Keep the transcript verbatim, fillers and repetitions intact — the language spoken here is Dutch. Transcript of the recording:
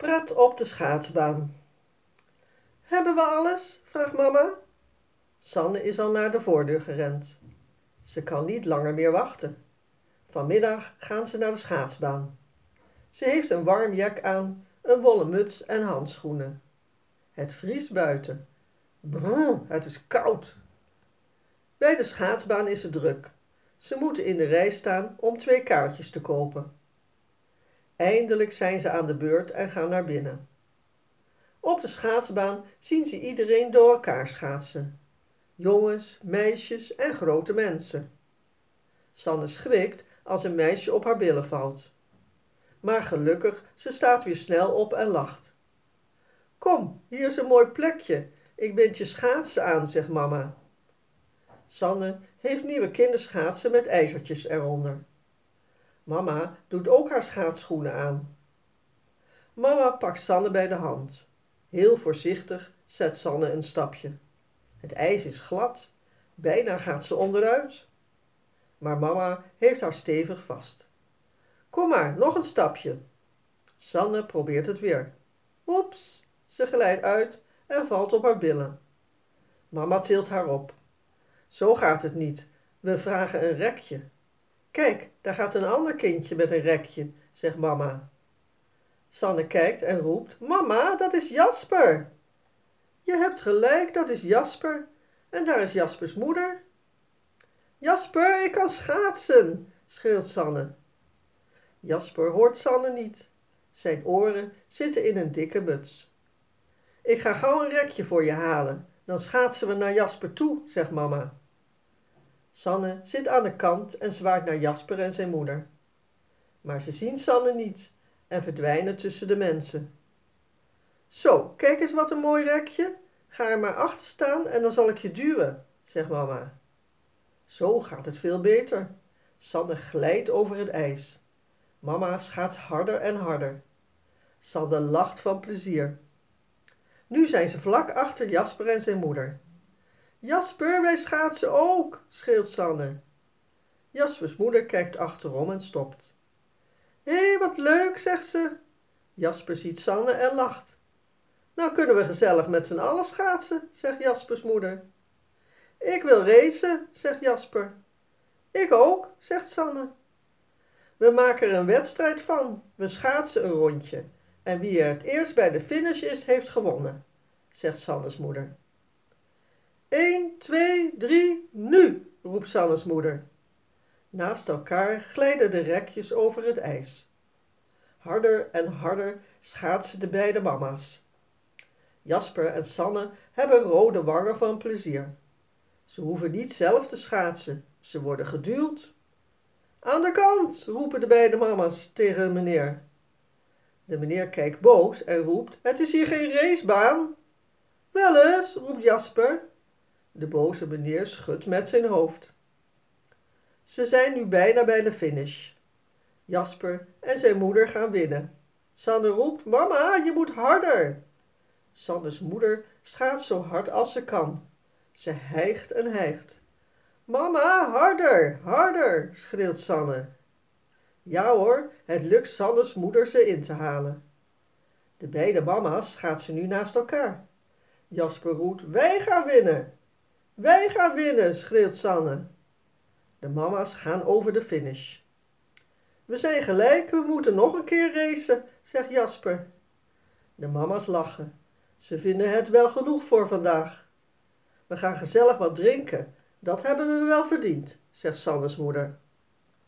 Pret op de schaatsbaan. Hebben we alles? Vraagt mama. Sanne is al naar de voordeur gerend. Ze kan niet langer meer wachten. Vanmiddag gaan ze naar de schaatsbaan. Ze heeft een warm jak aan, een wollen muts en handschoenen. Het vriest buiten. Brrr, het is koud. Bij de schaatsbaan is het druk. Ze moeten in de rij staan om twee kaartjes te kopen. Eindelijk zijn ze aan de beurt en gaan naar binnen. Op de schaatsbaan zien ze iedereen door elkaar schaatsen. Jongens, meisjes en grote mensen. Sanne schrikt als een meisje op haar billen valt. Maar gelukkig, ze staat weer snel op en lacht. Kom, hier is een mooi plekje. Ik bind je schaatsen aan, zegt mama. Sanne heeft nieuwe kinderschaatsen met ijzertjes eronder. Mama doet ook haar schaatsschoenen aan. Mama pakt Sanne bij de hand. Heel voorzichtig zet Sanne een stapje. Het ijs is glad. Bijna gaat ze onderuit. Maar mama heeft haar stevig vast. Kom maar, nog een stapje. Sanne probeert het weer. Oeps, ze glijdt uit en valt op haar billen. Mama tilt haar op. Zo gaat het niet. We vragen een rekje. Kijk, daar gaat een ander kindje met een rekje, zegt mama. Sanne kijkt en roept, mama, dat is Jasper. Je hebt gelijk, dat is Jasper. En daar is Jaspers moeder. Jasper, ik kan schaatsen, schreeuwt Sanne. Jasper hoort Sanne niet. Zijn oren zitten in een dikke muts. Ik ga gauw een rekje voor je halen, dan schaatsen we naar Jasper toe, zegt mama. Sanne zit aan de kant en zwaait naar Jasper en zijn moeder. Maar ze zien Sanne niet en verdwijnen tussen de mensen. Zo, kijk eens wat een mooi rekje. Ga er maar achter staan en dan zal ik je duwen, zegt mama. Zo gaat het veel beter. Sanne glijdt over het ijs. Mama schaats harder en harder. Sanne lacht van plezier. Nu zijn ze vlak achter Jasper en zijn moeder. Jasper, wij schaatsen ook, schreeuwt Sanne. Jaspers moeder kijkt achterom en stopt. Hé, wat leuk, zegt ze. Jasper ziet Sanne en lacht. Nou kunnen we gezellig met z'n allen schaatsen, zegt Jaspers moeder. Ik wil racen, zegt Jasper. Ik ook, zegt Sanne. We maken er een wedstrijd van. We schaatsen een rondje. En wie er het eerst bij de finish is, heeft gewonnen, zegt Sannes moeder. Eén, twee, drie, nu, roept Sannes moeder. Naast elkaar glijden de rekjes over het ijs. Harder en harder schaatsen de beide mama's. Jasper en Sanne hebben rode wangen van plezier. Ze hoeven niet zelf te schaatsen, ze worden geduwd. Aan de kant, roepen de beide mama's tegen meneer. De meneer kijkt boos en roept, het is hier geen racebaan. Wel eens, roept Jasper. De boze meneer schudt met zijn hoofd. Ze zijn nu bijna bij de finish. Jasper en zijn moeder gaan winnen. Sanne roept, mama, je moet harder. Sannes moeder schaatst zo hard als ze kan. Ze hijgt en hijgt. Mama, harder, harder, schreeuwt Sanne. Ja hoor, het lukt Sannes moeder ze in te halen. De beide mama's schaatsen nu naast elkaar. Jasper roept, wij gaan winnen. Wij gaan winnen, schreeuwt Sanne. De mama's gaan over de finish. We zijn gelijk, we moeten nog een keer racen, zegt Jasper. De mama's lachen. Ze vinden het wel genoeg voor vandaag. We gaan gezellig wat drinken. Dat hebben we wel verdiend, zegt Sannes moeder.